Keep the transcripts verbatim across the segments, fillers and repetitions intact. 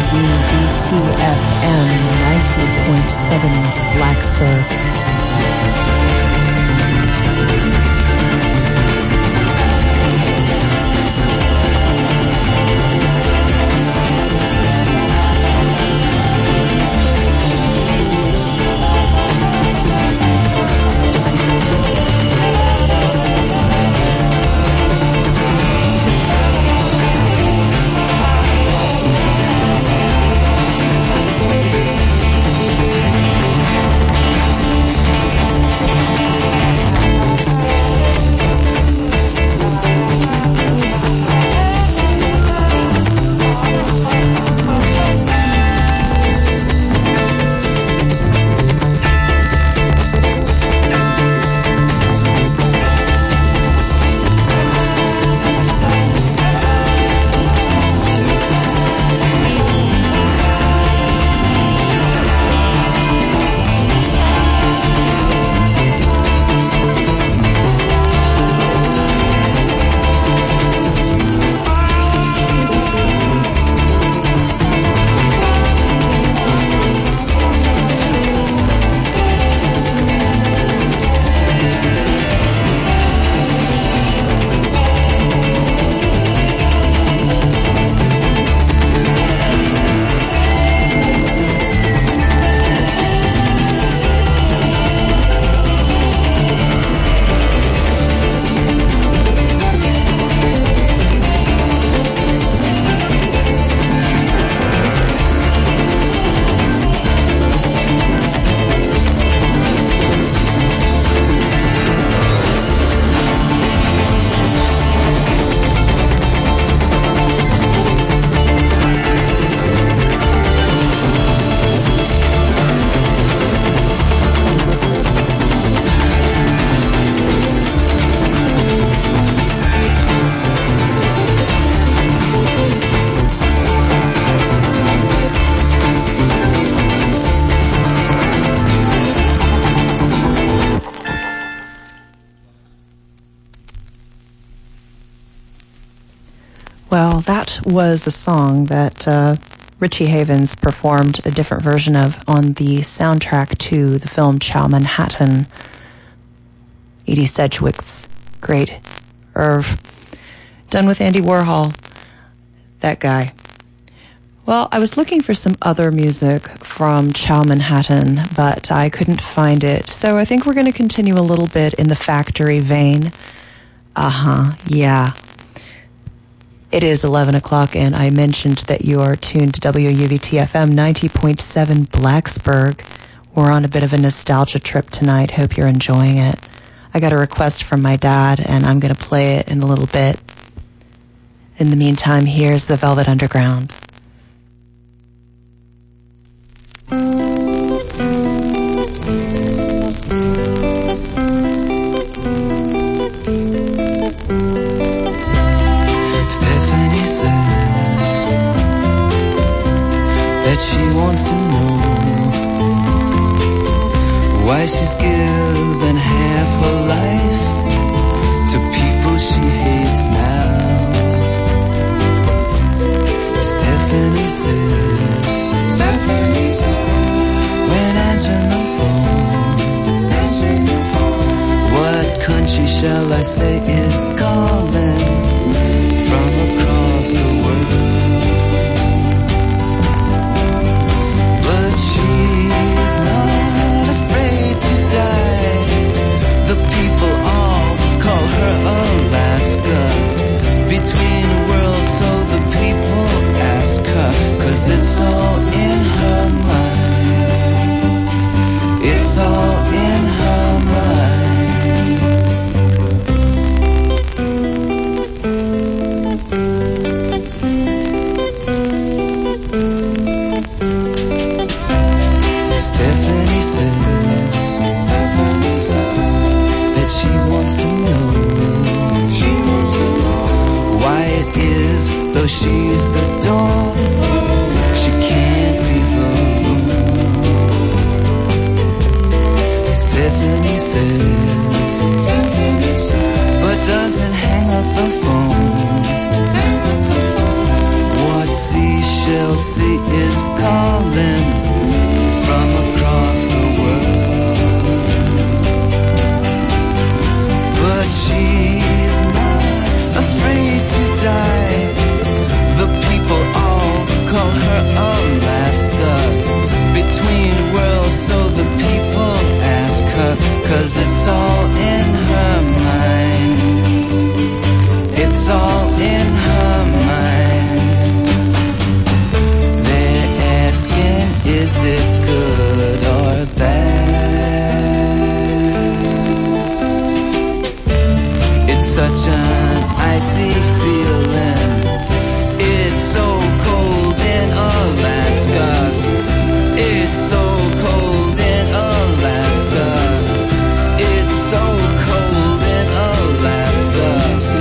T F M ninety point seven Blacksburg. Well, that was a song that uh, Richie Havens performed a different version of on the soundtrack to the film Ciao Manhattan. Edie Sedgwick's great Irv. Done with Andy Warhol. That guy. Well, I was looking for some other music from Ciao Manhattan, but I couldn't find it. So I think we're going to continue a little bit in the Factory vein. Uh-huh, yeah. It is eleven o'clock, and I mentioned that you are tuned to W U V T F M ninety point seven Blacksburg. We're on a bit of a nostalgia trip tonight. Hope you're enjoying it. I got a request from my dad, and I'm going to play it in a little bit. In the meantime, here's the Velvet Underground. She wants to know why she's given half her life to people she hates now. Stephanie says, Stephanie says, when answering the phone, answering the phone, what country shall I say is calling from across the world? She's not afraid to die. The people all call her Alaska. Between worlds, so the people ask her, 'cause it's all in her mind. It's all in her mind. Stephanie says, Stephanie says that she wants to know, she wants to know why it is, though she's the dawn, she can't be alone. Stephanie says, Stephanie says, but doesn't hang up the phone. Hang up the phone. What seashell see is 'cause it's all in her mind. It's all in her mind. They're asking, is it good or bad? It's such an icy feeling. It's so cold in Alaska. It's so cold in Alaska. It's so cold in Alaska.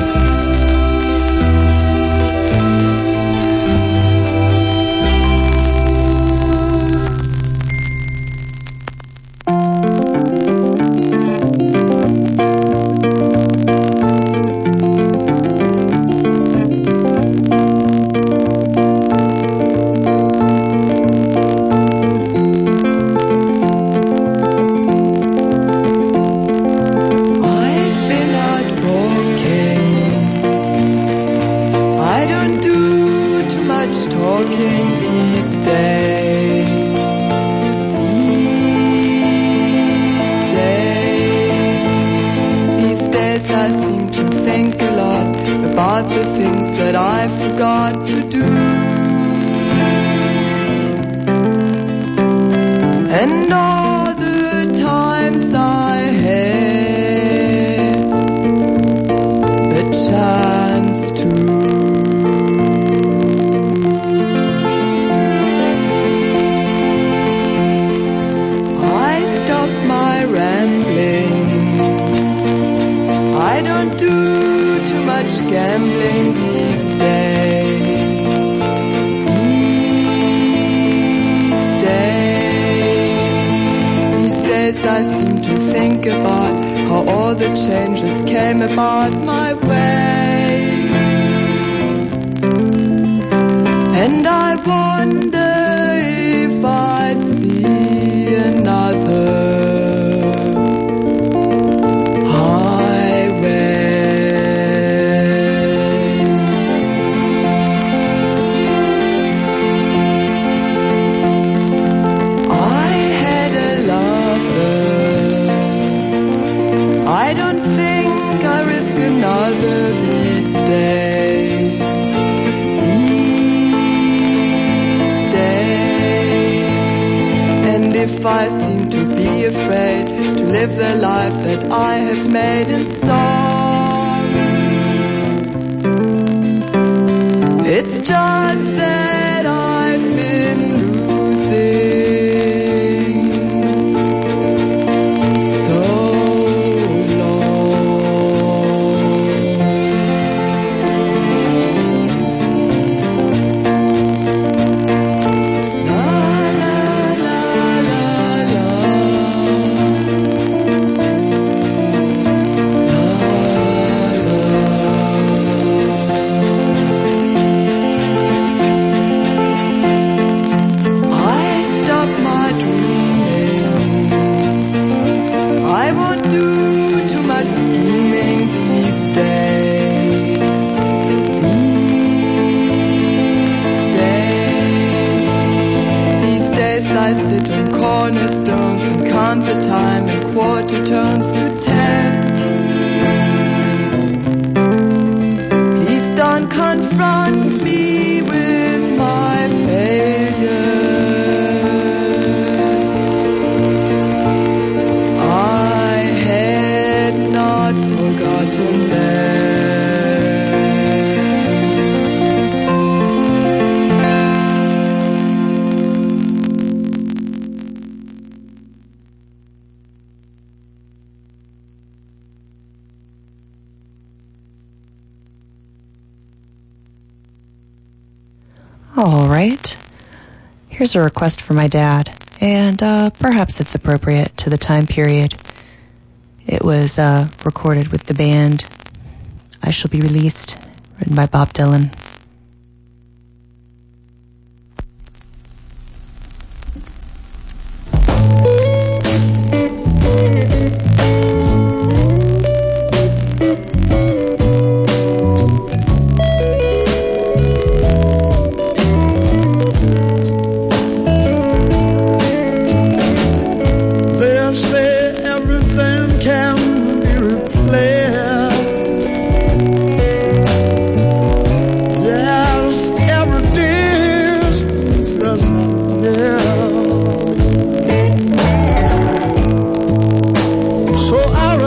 All right. Here's a request for my dad, and uh, perhaps it's appropriate to the time period. It was uh, recorded with the band I Shall Be Released, written by Bob Dylan. They'll say everything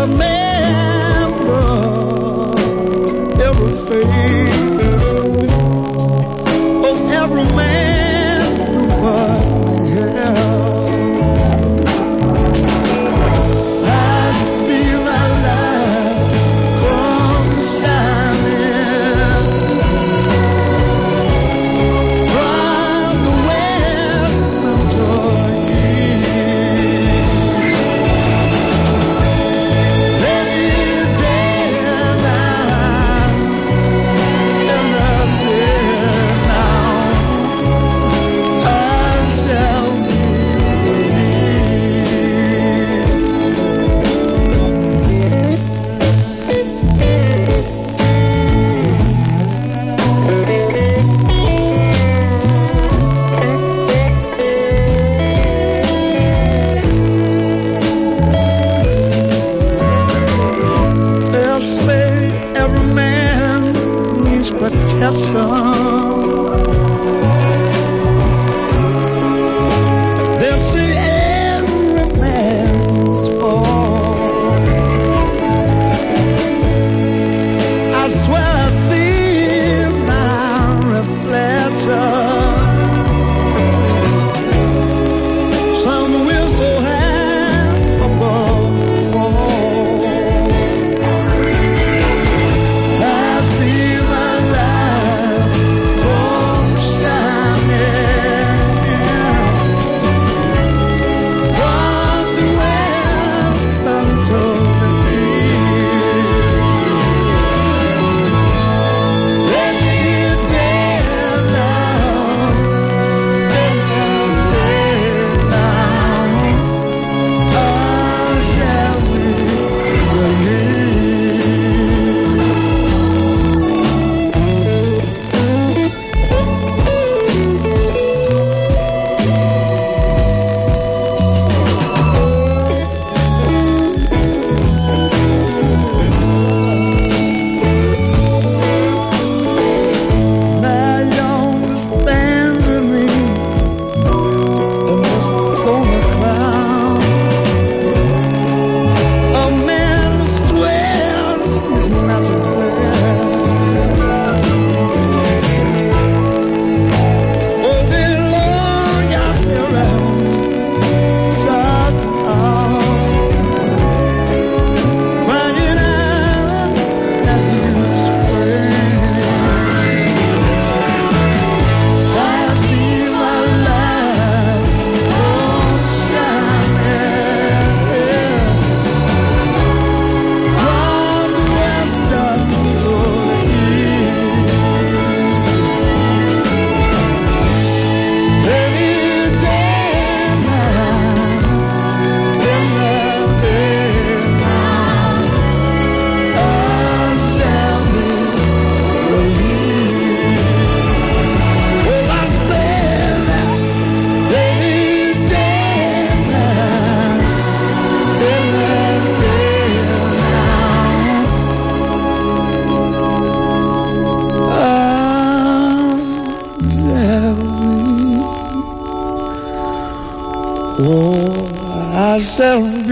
shall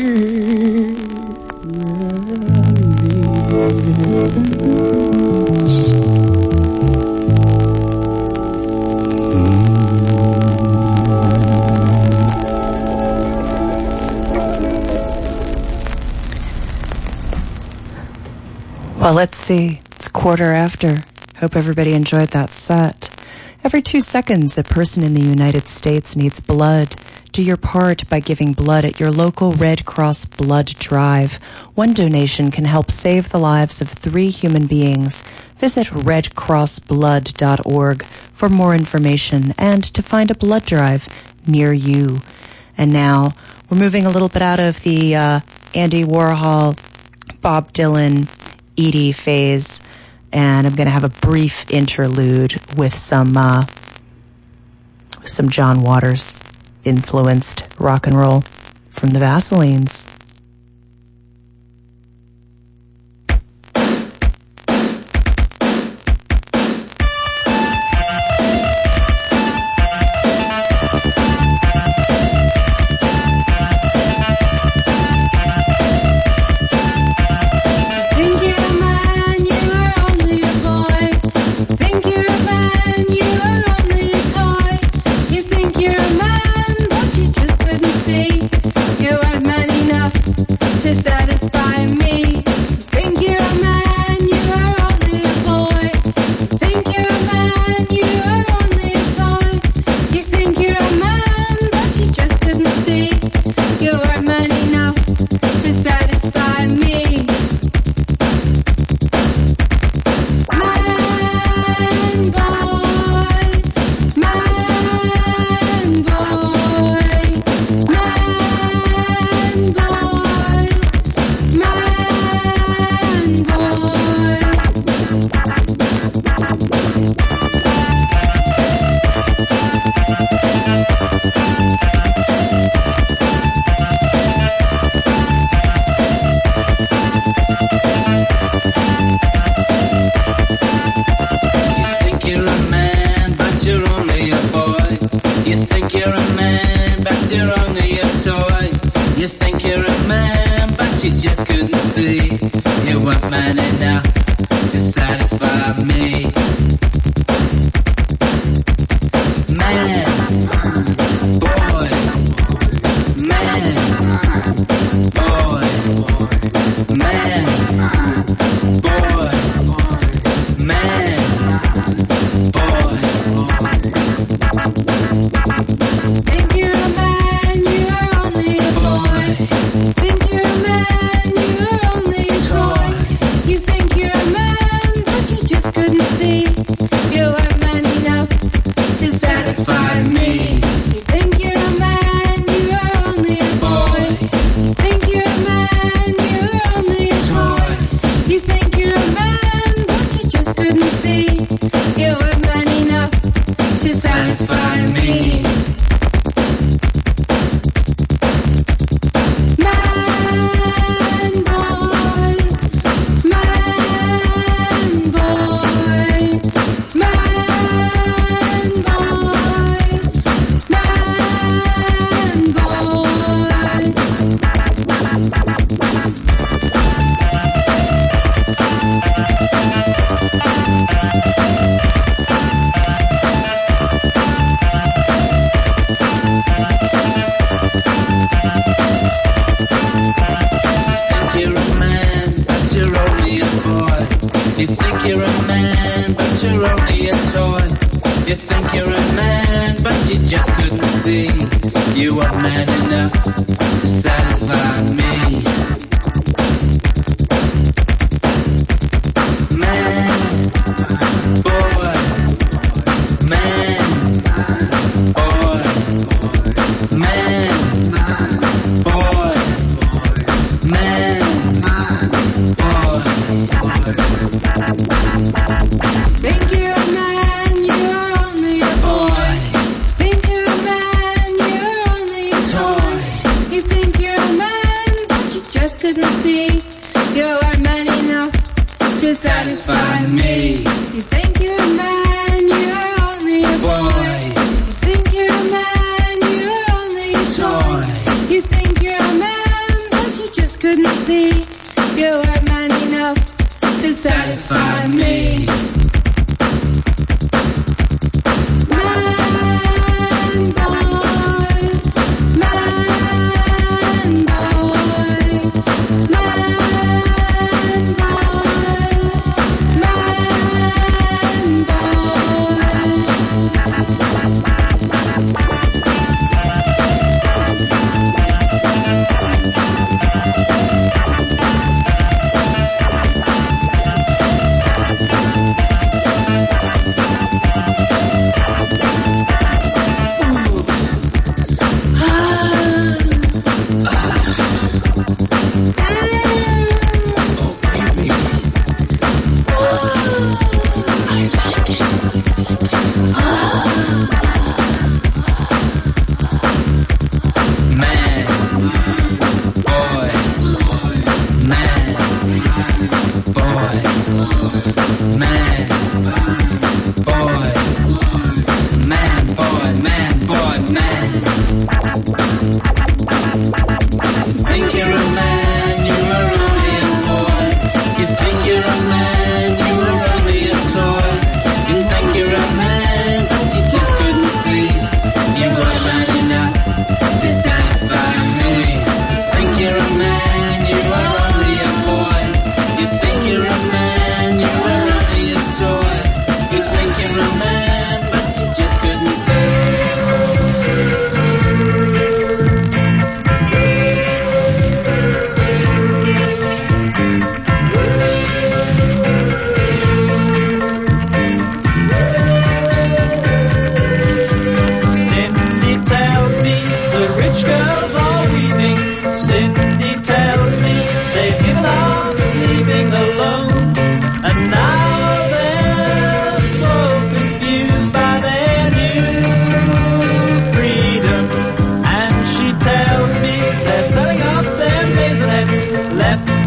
be Well, let's see. It's a quarter after. Hope everybody enjoyed that set. Every two seconds, a person in the United States needs blood. Do your part by giving blood at your local Red Cross blood drive. One donation can help save the lives of three human beings. Visit red cross blood dot org for more information and to find a blood drive near you. And now, we're moving a little bit out of the uh, Andy Warhol, Bob Dylan, Edie phase, and I'm going to have a brief interlude with some uh, some John Waters influenced rock and roll from the Vaselines.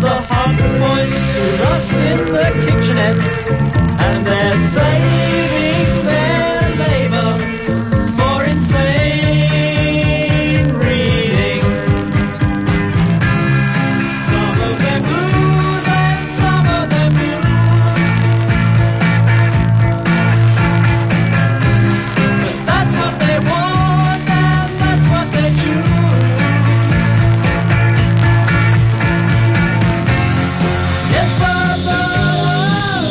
the hot points to rust in the kitchenettes, and they're saving their labor for insane reading. Some of them blues and some of them blues, but that's what they want and that's what they choose. It's a burden,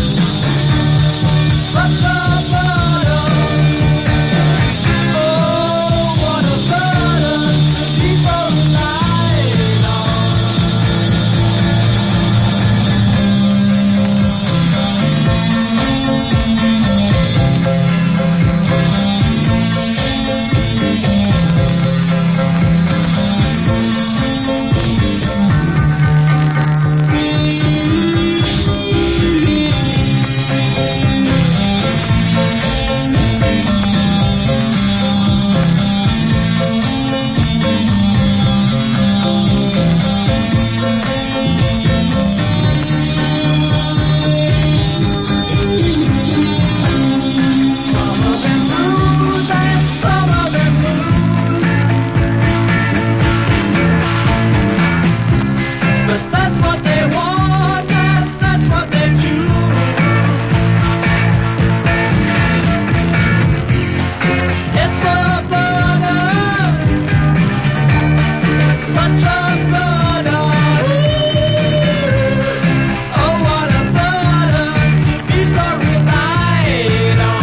such a burden. Oh, what a burden to be so light on. Some of them blues and some of them blues, but that's what they want and that's what they choose. It's a burden, such a burden. Oh, what a burden to be so relied on.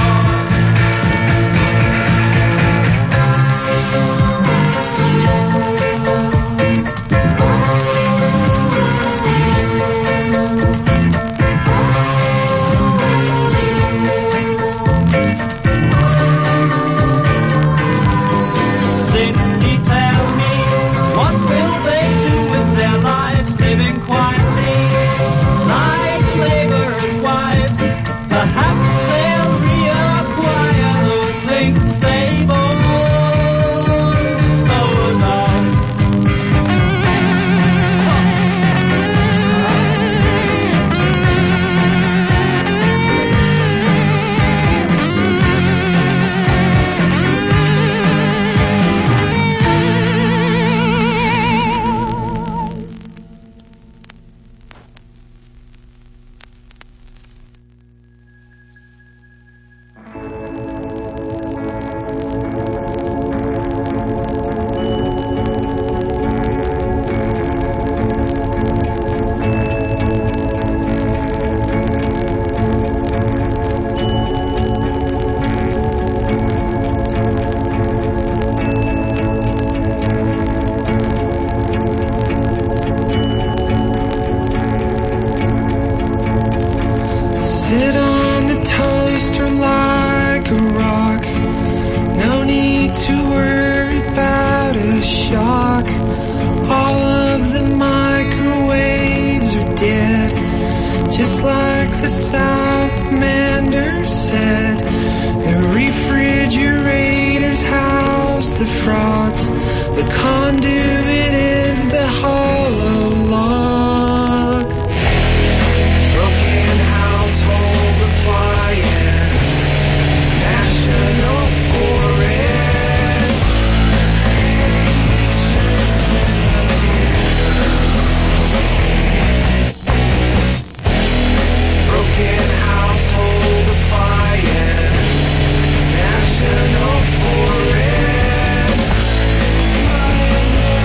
Cindy, tell me, what will they do with their lives, living quietly like laborers' wives? Perhaps they'll reacquire those things they've all disposed of. Sit on the toaster like a rock. No need to worry about a shock. All of the microwaves are dead, just like the salamander said. The refrigerators house the frogs. The conduit is the hollow log. Broken household appliance, national forest. Broken household appliance, national forest.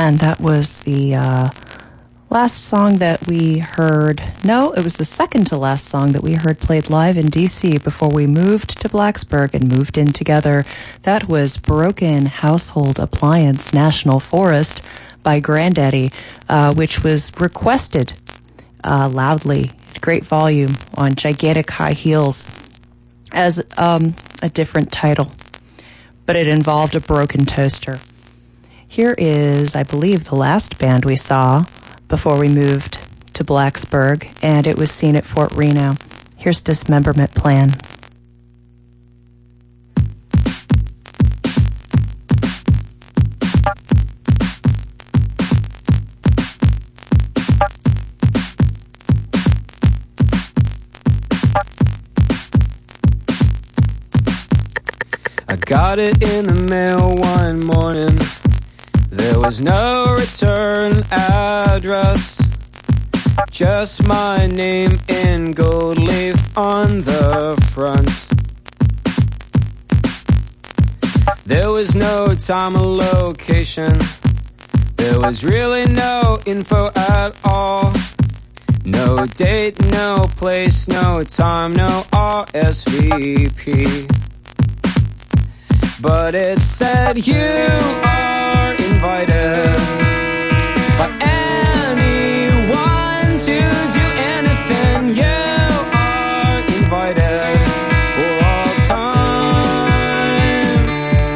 And that was the uh, last song that we heard. No, it was the second to last song that we heard played live in D C before we moved to Blacksburg and moved in together. That was Broken Household Appliance National Forest by Grandaddy, uh, which was requested uh, loudly, great volume, on Gigantic High Heels as um, a different title. But it involved a broken toaster. Here is, I believe, the last band we saw before we moved to Blacksburg, and it was seen at Fort Reno. Here's Dismemberment Plan. I got it in the mail one morning. There was no return address, just my name in gold leaf on the front. There was no time or location, there was really no info at all. No date, no place, no time, no R S V P. But it said you are invited by anyone to do anything. You are invited for all time.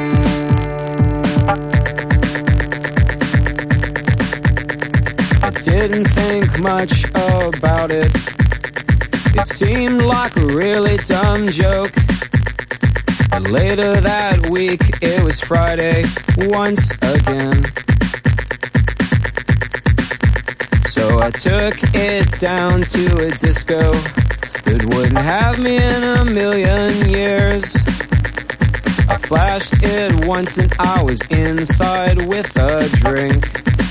I didn't think much about it. It seemed like a really dumb joke. But later that week, it was Friday once again. So I took it down to a disco that wouldn't have me in a million years. I flashed it once and I was inside with a drink.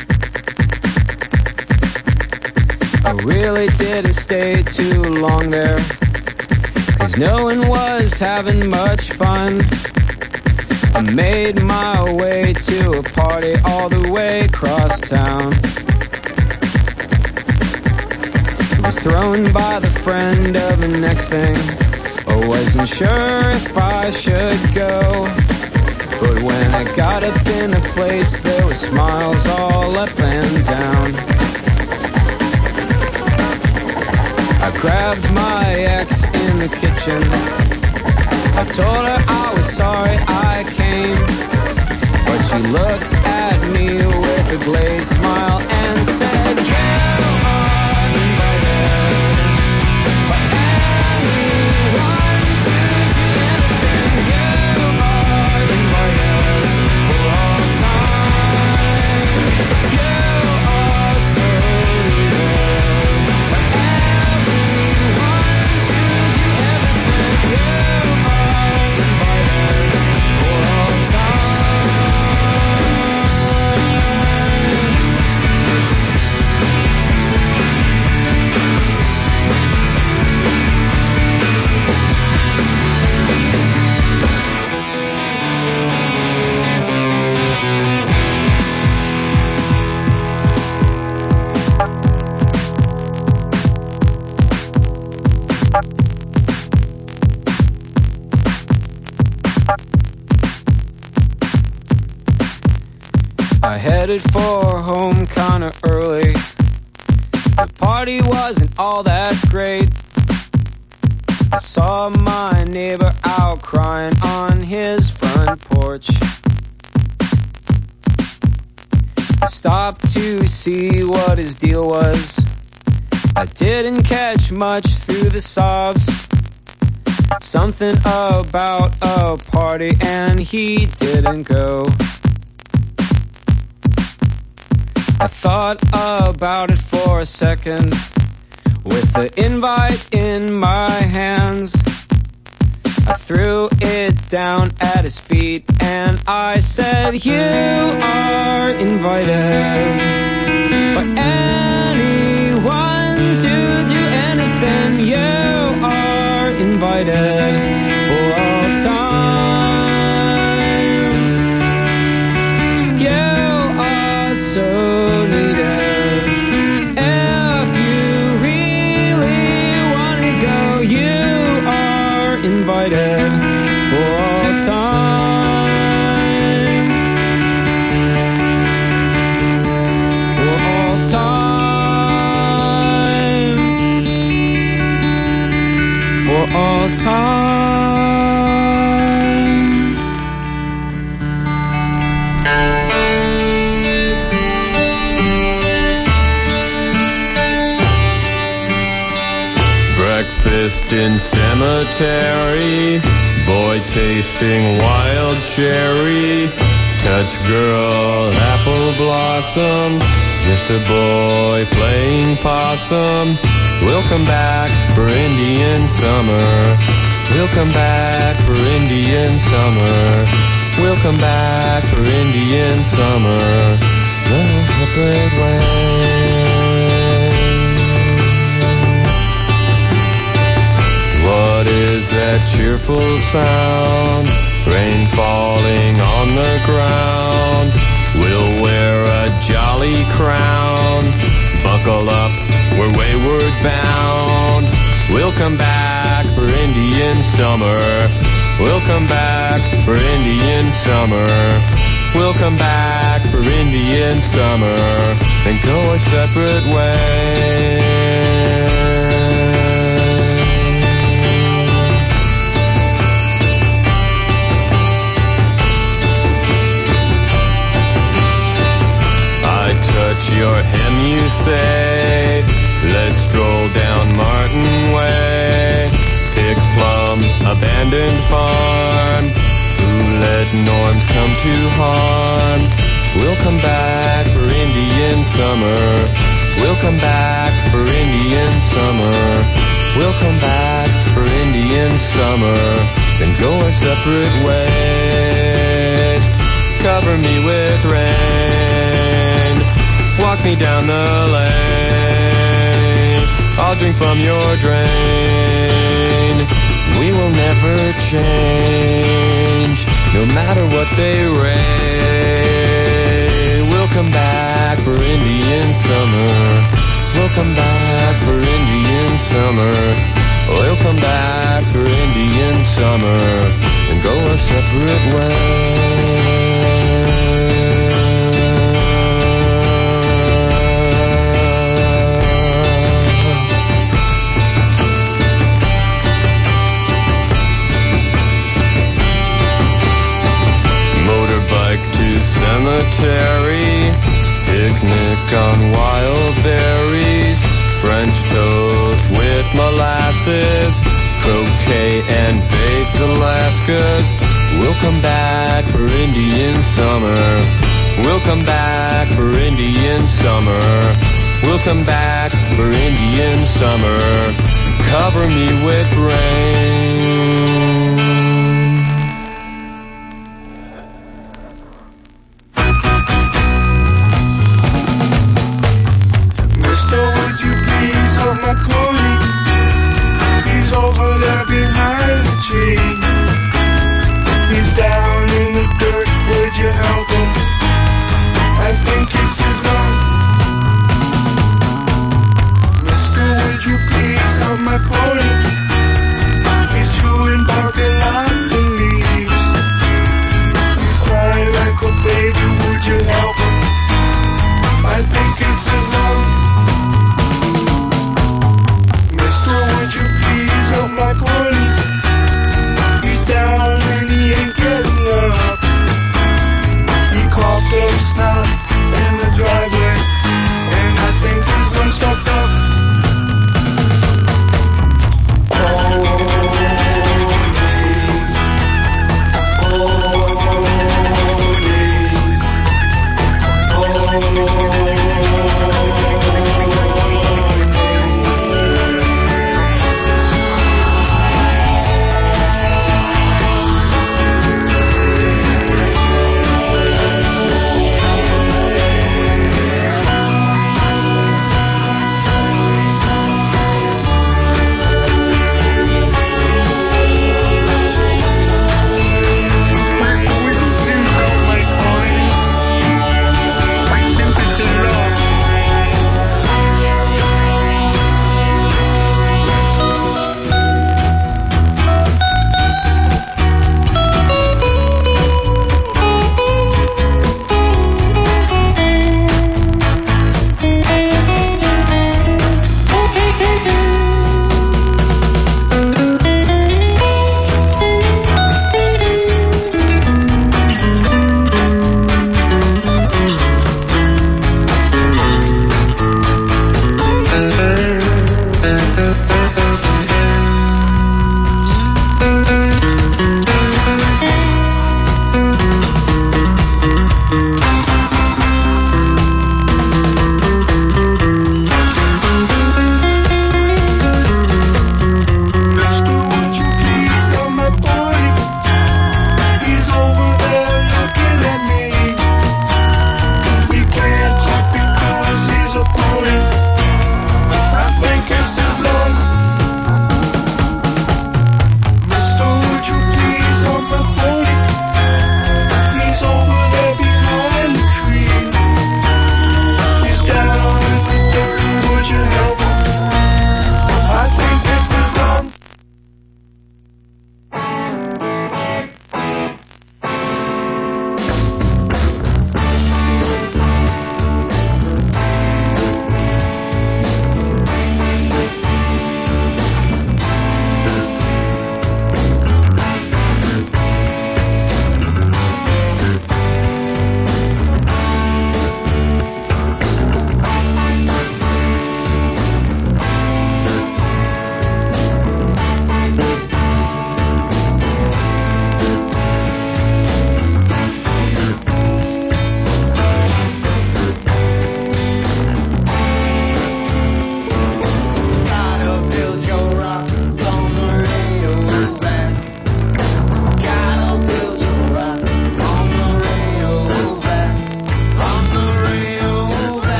I really didn't stay too long there, 'cause no one was having much fun. I made my way to a party all the way across town. I was thrown by the friend of the next thing. I wasn't sure if I should go, but when I got up in the place, there were smiles all up and down. I grabbed my ex in the kitchen. I told her I was sorry I came, but she looked at me with a glazed smile and said, you are invited by anyone to do anything. You are invited for all time. You are so needed by anyone to do everything. You I headed for home kinda early. The party wasn't all that great. I saw my neighbor out crying on his front porch. I stopped to see what his deal was. I didn't catch much through the sobs. Something about a party and he didn't go. I thought about it for a second, with the invite in my hands. I threw it down at his feet and I said, you are invited by anyone to do anything. You are invited for all time. You are so all time. Breakfast in cemetery, boy tasting wild cherry, touch girl apple blossom, just a boy playing possum. We'll come back for Indian summer. We'll come back for Indian summer. We'll come back for Indian summer. The separate way. What is that cheerful sound? Rain falling on the ground. We'll wear a jolly crown. Buckle up, we're wayward bound. We'll come back for Indian summer. We'll come back for Indian summer. We'll come back for Indian summer and go a separate way. Touch your hem, you say. Let's stroll down Martin Way. Pick plums, abandoned farm. Who let norms come to harm? We'll come back for Indian summer. We'll come back for Indian summer. We'll come back for Indian summer. Then go our separate ways. Cover me with rain. Walk me down the lane. I'll drink from your drain. We will never change, no matter what they rain. We'll come back for Indian summer. We'll come back for Indian summer. We'll come back for Indian summer and go our separate ways. Cemetery, picnic on wild berries, French toast with molasses, croquet and baked Alaskas. We'll come back for Indian summer. We'll come back for Indian summer. We'll come back for Indian summer. Cover me with rain. My pony, he's over there behind the tree. He's down in the dirt, would you help him? I think it's his life. Mister, would you please help my pony?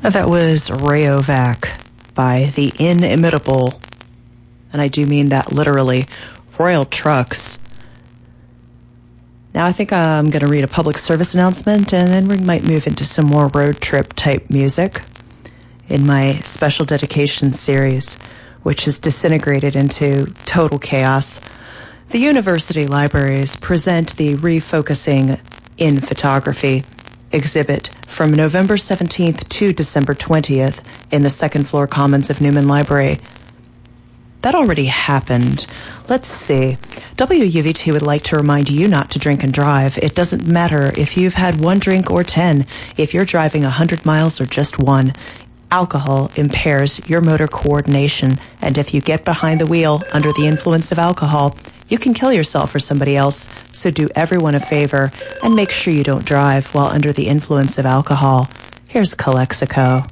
That was Rayovac by the inimitable, and I do mean that literally, Royal Trucks. Now I think I'm going to read a public service announcement, and then we might move into some more road trip type music in my special dedication series, which has disintegrated into total chaos. The university libraries present the Refocusing in Photography exhibit from November seventeenth to December twentieth in the second floor commons of Newman Library. That already happened. Let's see. W U V T would like to remind you not to drink and drive. It doesn't matter if you've had one drink or ten, if you're driving one hundred miles or just one. Alcohol impairs your motor coordination, and if you get behind the wheel under the influence of alcohol, you can kill yourself or somebody else. So do everyone a favor and make sure you don't drive while under the influence of alcohol. Here's Calexico.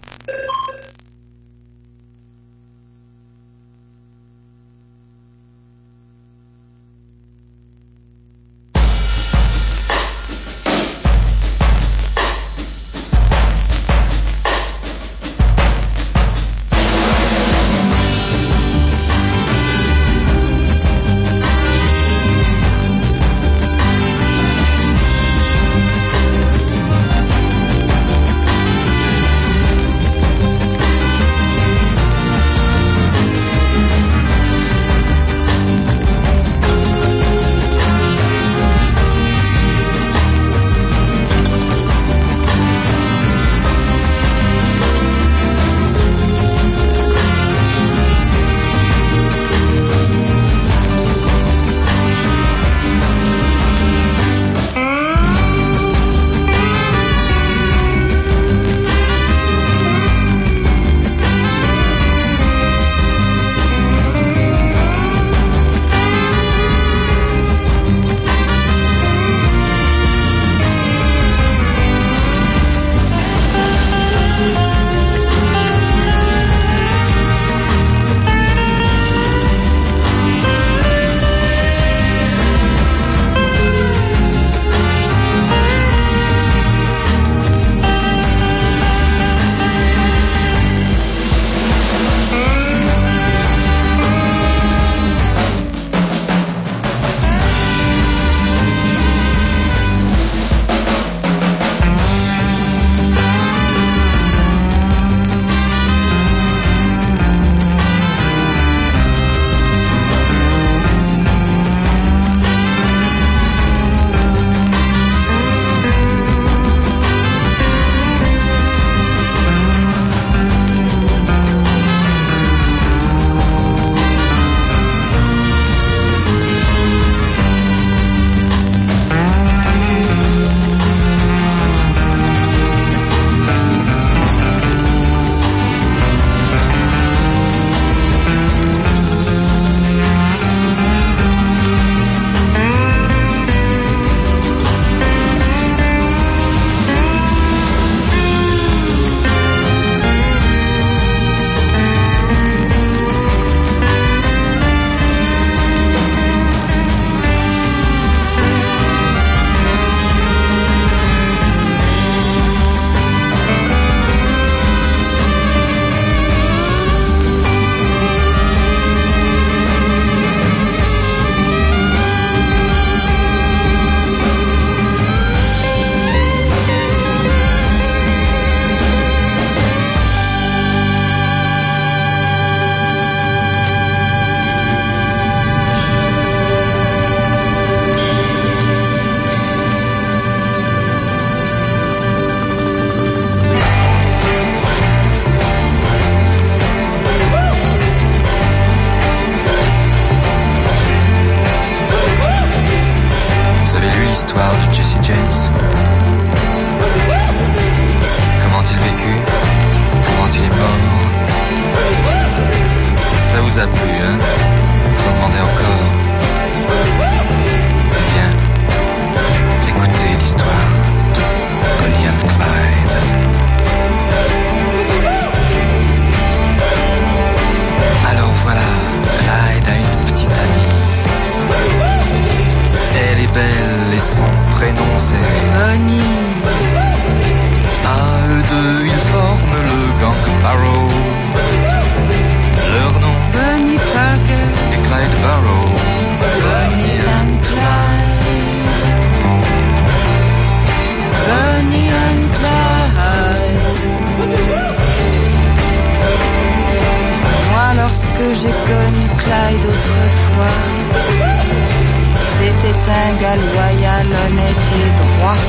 Clyde autrefois. C'était un gars loyal, honnête et droit.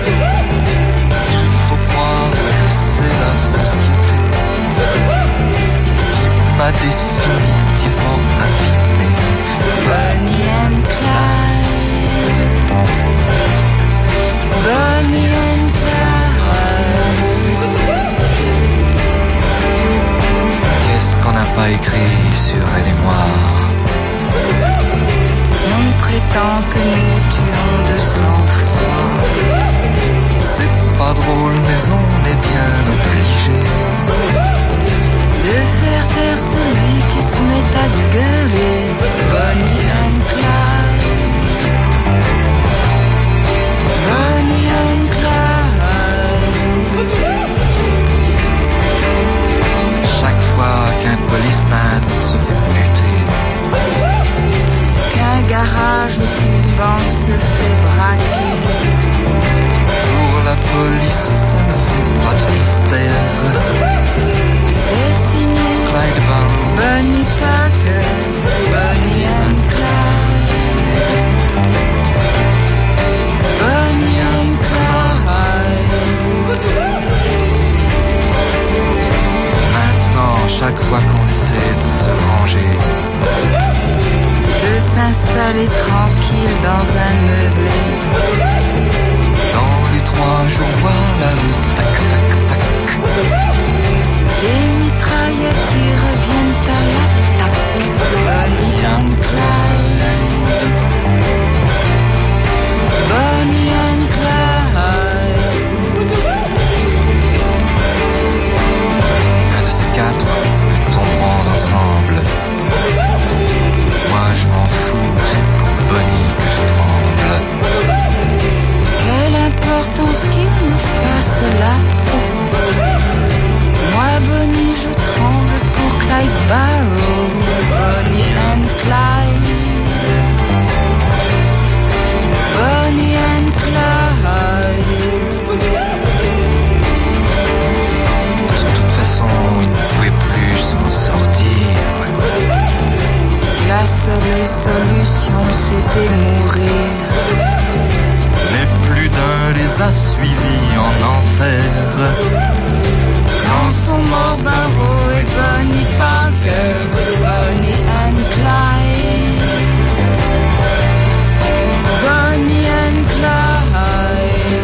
Il faut croire que c'est la société qui m'a définitivement abîmé. Bonnie and Clyde, Bonnie and Clyde. Qu'est-ce qu'on n'a pas écrit sur elle et moi? On prétend que nous tuons de sang-froid. C'est pas drôle mais on est bien obligé de faire taire celui qui se met à gueuler. Bonnie and Clyde, Bonnie and Clyde. chaque fois qu'un policeman se fait buter, Qu'un garage ou qu'une banque se fait braquer. pour la police ça ne fait pas de mystère. C'est signé Clyde Barrow, Bonnie Parker, Bonnie and Clyde, Bonnie and Clyde. maintenant chaque fois qu'on essaie de se ranger, De s'installer tranquille dans un meublé. dans les trois jours voilà le tac tac tac. Des mitraillettes qui reviennent à l'attaque. Bonnie and Clyde, Bonnie and Clyde. Un de ces quatre tomberont ensemble. Moi je m'en fous, c'est pour Bonnie que je tremble. Quelle importance qu'il me fasse là. Moi Bonnie je tremble pour Clyde Barrow. Bonnie and Clyde, Bonnie and Clyde. De toute façon, il ne pouvait plus s'en sortir. La seule solution c'était mourir. Mais plus d'un les a suivis en enfer. Quand sont morts Barrow et Bonnie Parker, Bonnie and Clyde, Bonnie and Clyde.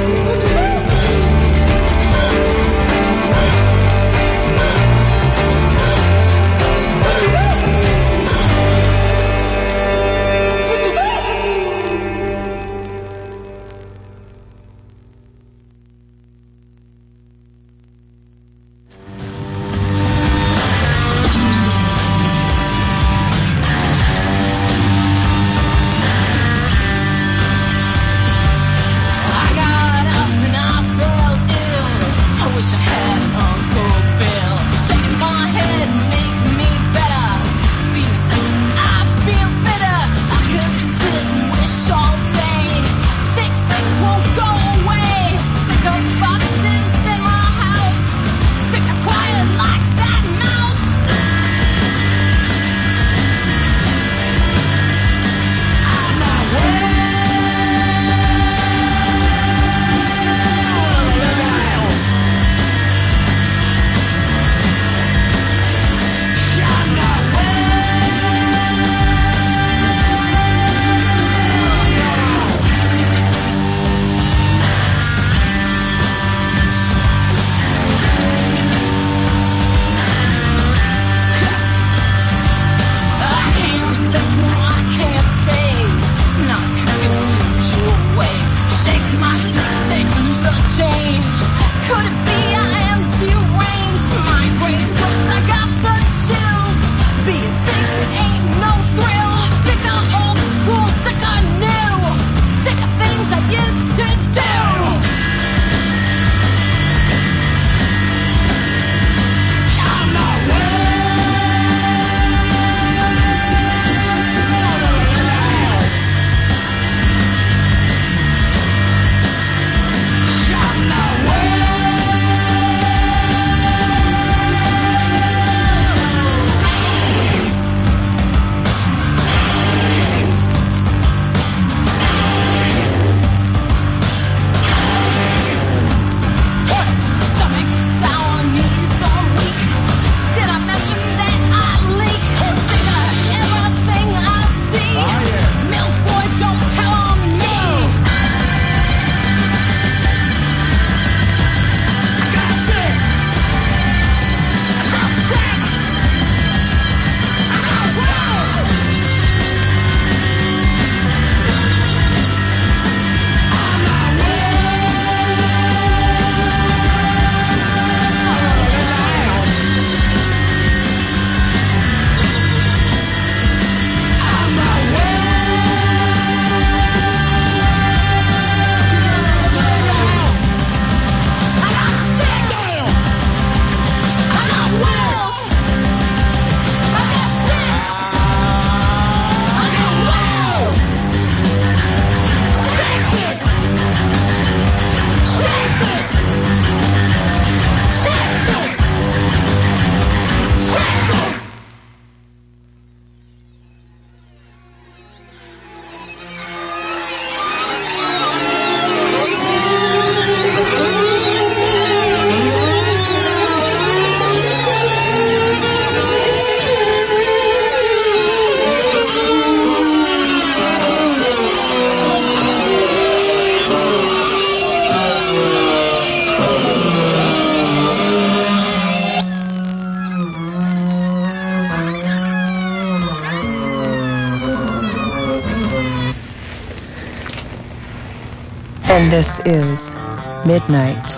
And this is Midnight.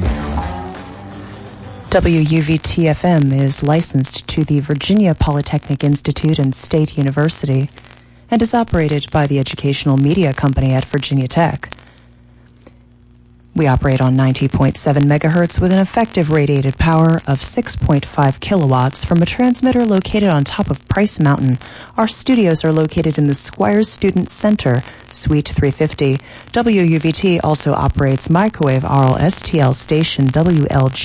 W U V T F M is licensed to the Virginia Polytechnic Institute and State University and is operated by the Educational Media Company at Virginia Tech. We operate on ninety point seven megahertz with an effective radiated power of six point five kilowatts from a transmitter located on top of Price Mountain. Our studios are located in the Squires Student Center, Suite three fifty. W U V T also operates microwave R L S T L station W L J